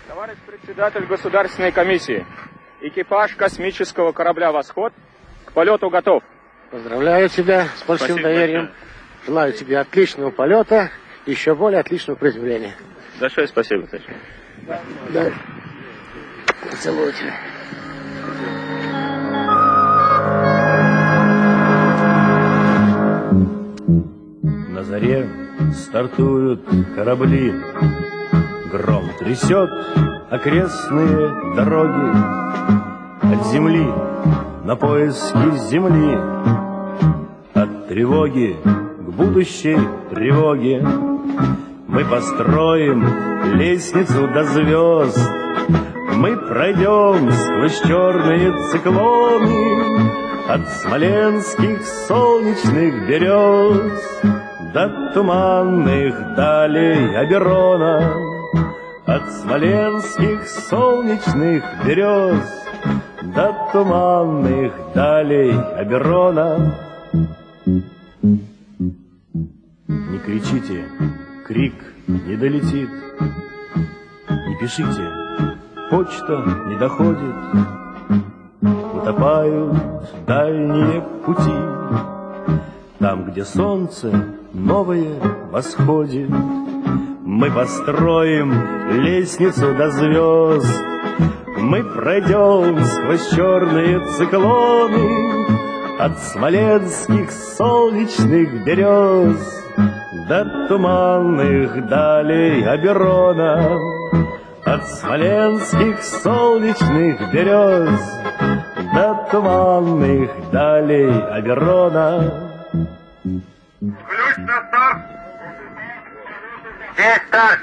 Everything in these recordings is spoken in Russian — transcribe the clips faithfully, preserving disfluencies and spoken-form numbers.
Товарищ председатель Государственной комиссии, экипаж космического корабля «Восход» к полету готов. Поздравляю тебя с большим Спасибо доверием. Большое. Желаю тебе отличного полета и еще более отличного приземления. Большое спасибо, товарищ. Да. Да. Целую тебя. На заре стартуют корабли, гром трясет окрестные дороги. От земли на поиски земли, от тревоги к будущей тревоге. Мы построим лестницу до звезд, мы пройдем сквозь черные циклоны, от смоленских солнечных берез до туманных далей Оберона. От смоленских солнечных берез до туманных далей Оберона. Не кричите, крик не долетит. Не пишите, почта не доходит. Утопают дальние пути, там, где солнце новое восходит. Мы построим лестницу до звезд, мы пройдем сквозь черные циклоны, от смоленских солнечных берез до туманных далей Оберона. От смоленских солнечных берез до туманных далей Оберона. Ключ на старт! Здесь старт!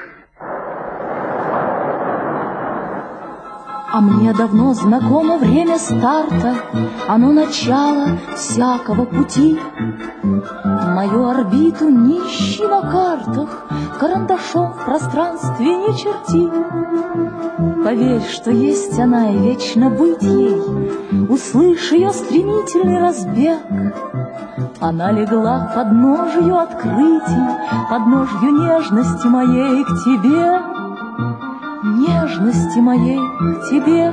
А мне давно знакомо время старта, оно начало всякого пути. Мою орбиту не ищи на картах, карандашом в пространстве не черти. Поверь, что есть она и вечно быть ей, услышь ее стремительный разбег. Она легла к подножию открытий, подножью нежности моей к тебе, нежности моей к тебе.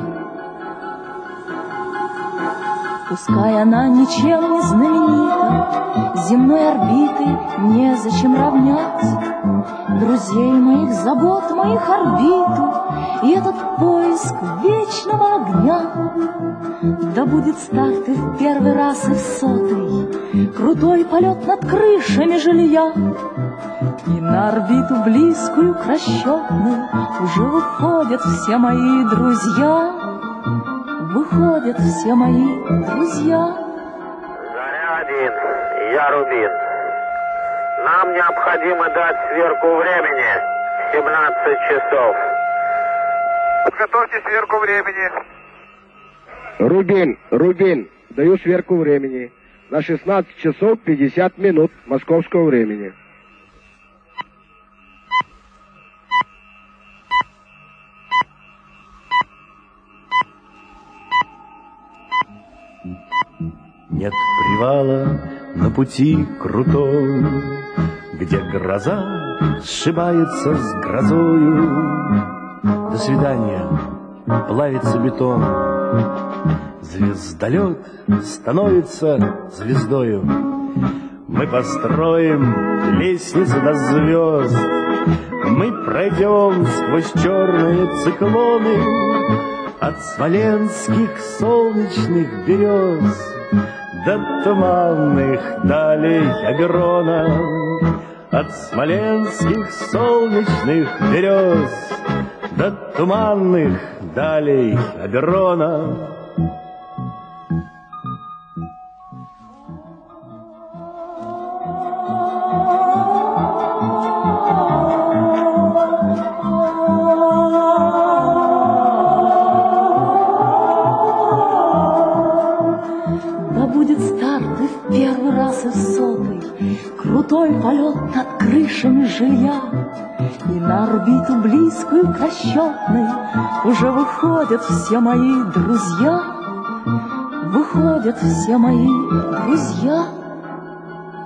Пускай она ничем не знаменита, земной орбиты незачем равнять, друзей моих, забот моих орбиту и этот поиск вечного огня. Да будет старт и в первый раз, и в сотый, крутой полет над крышами жилья. И на орбиту близкую к расчетной уже выходят все мои друзья, выходят все мои друзья. Заря один, я Рубин. Нам необходимо дать сверку времени семнадцать часов. Подготовьте сверку времени. Рубин, Рубин, даю сверку времени на шестнадцать часов пятьдесят минут московского времени. Нет привала на пути крутом, где гроза сшибается с грозою. До свидания, плавится бетон, звездолет становится звездою. Мы построим лестницу до звезд, мы пройдем сквозь черные циклоны, от смоленских солнечных берез до туманных далей Оберона. От смоленских солнечных берез до туманных далей Оберона. Первый раз и сотый крутой полет над крышами жилья. И на орбиту близкую к расчетной уже выходят все мои друзья, выходят все мои друзья.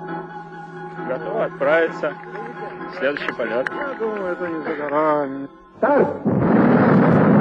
Готово отправиться. Следующий полет. Я думаю, это не за горами. Старт!